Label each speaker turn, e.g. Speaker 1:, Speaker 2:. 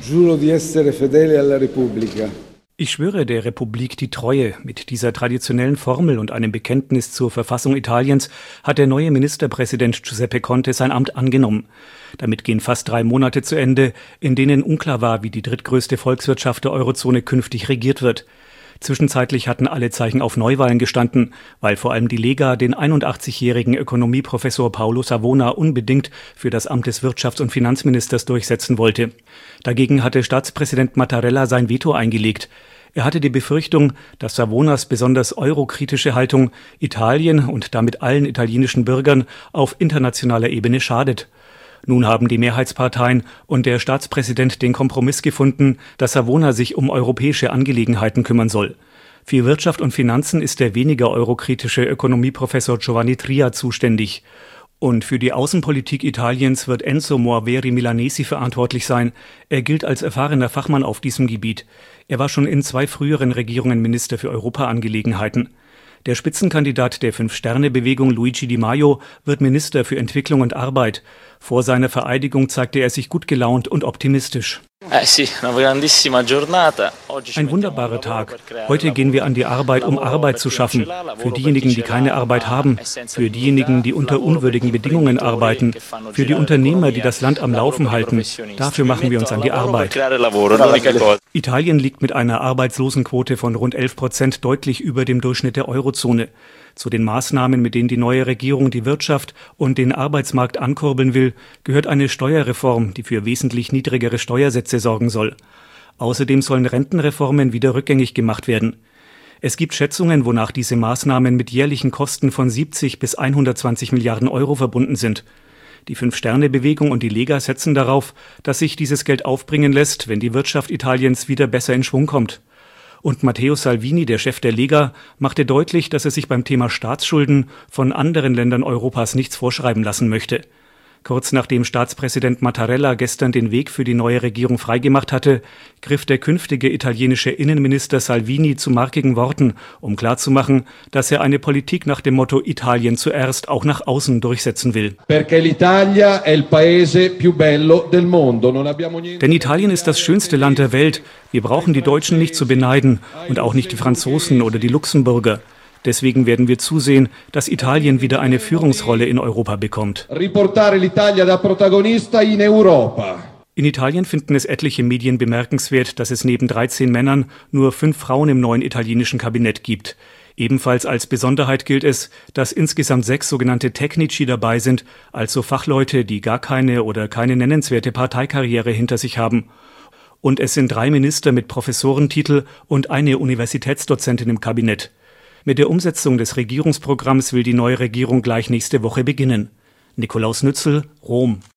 Speaker 1: Giuro di essere fedele alla Repubblica.
Speaker 2: Ich schwöre der Republik die Treue. Mit dieser traditionellen Formel und einem Bekenntnis zur Verfassung Italiens hat der neue Ministerpräsident Giuseppe Conte sein Amt angenommen. Damit gehen fast 3 Monate zu Ende, in denen unklar war, wie die drittgrößte Volkswirtschaft der Eurozone künftig regiert wird. Zwischenzeitlich hatten alle Zeichen auf Neuwahlen gestanden, weil vor allem die Lega den 81-jährigen Ökonomieprofessor Paolo Savona unbedingt für das Amt des Wirtschafts- und Finanzministers durchsetzen wollte. Dagegen hatte Staatspräsident Mattarella sein Veto eingelegt. Er hatte die Befürchtung, dass Savonas besonders eurokritische Haltung Italien und damit allen italienischen Bürgern auf internationaler Ebene schadet. Nun haben die Mehrheitsparteien und der Staatspräsident den Kompromiss gefunden, dass Savona sich um europäische Angelegenheiten kümmern soll. Für Wirtschaft und Finanzen ist der weniger eurokritische Ökonomieprofessor Giovanni Tria zuständig. Und für die Außenpolitik Italiens wird Enzo Moaveri Milanesi verantwortlich sein. Er gilt als erfahrener Fachmann auf diesem Gebiet. Er war schon in 2 früheren Regierungen Minister für Europaangelegenheiten. Der Spitzenkandidat der Fünf-Sterne-Bewegung Luigi Di Maio wird Minister für Entwicklung und Arbeit. Vor seiner Vereidigung zeigte er sich gut gelaunt und optimistisch. Ein wunderbarer Tag. Heute gehen wir an die Arbeit, um Arbeit zu schaffen. Für diejenigen, die keine Arbeit haben. Für diejenigen, die unter unwürdigen Bedingungen arbeiten. Für die Unternehmer, die das Land am Laufen halten. Dafür machen wir uns an die Arbeit. Italien liegt mit einer Arbeitslosenquote von rund 11% deutlich über dem Durchschnitt der Eurozone. Zu den Maßnahmen, mit denen die neue Regierung die Wirtschaft und den Arbeitsmarkt ankurbeln will, gehört eine Steuerreform, die für wesentlich niedrigere Steuersätze sorgen soll. Außerdem sollen Rentenreformen wieder rückgängig gemacht werden. Es gibt Schätzungen, wonach diese Maßnahmen mit jährlichen Kosten von 70 bis 120 Milliarden Euro verbunden sind. Die Fünf-Sterne-Bewegung und die Lega setzen darauf, dass sich dieses Geld aufbringen lässt, wenn die Wirtschaft Italiens wieder besser in Schwung kommt. Und Matteo Salvini, der Chef der Lega, machte deutlich, dass er sich beim Thema Staatsschulden von anderen Ländern Europas nichts vorschreiben lassen möchte. Kurz nachdem Staatspräsident Mattarella gestern den Weg für die neue Regierung freigemacht hatte, griff der künftige italienische Innenminister Salvini zu markigen Worten, um klarzumachen, dass er eine Politik nach dem Motto Italien zuerst auch nach außen durchsetzen will. Denn Italien ist das schönste Land der Welt. Wir brauchen die Deutschen nicht zu beneiden und auch nicht die Franzosen oder die Luxemburger. Deswegen werden wir zusehen, dass Italien wieder eine Führungsrolle in Europa bekommt. In Italien finden es etliche Medien bemerkenswert, dass es neben 13 Männern nur 5 Frauen im neuen italienischen Kabinett gibt. Ebenfalls als Besonderheit gilt es, dass insgesamt 6 sogenannte Tecnici dabei sind, also Fachleute, die gar keine oder keine nennenswerte Parteikarriere hinter sich haben. Und es sind 3 Minister mit Professorentitel und eine Universitätsdozentin im Kabinett. Mit der Umsetzung des Regierungsprogramms will die neue Regierung gleich nächste Woche beginnen. Nikolaus Nützel, Rom.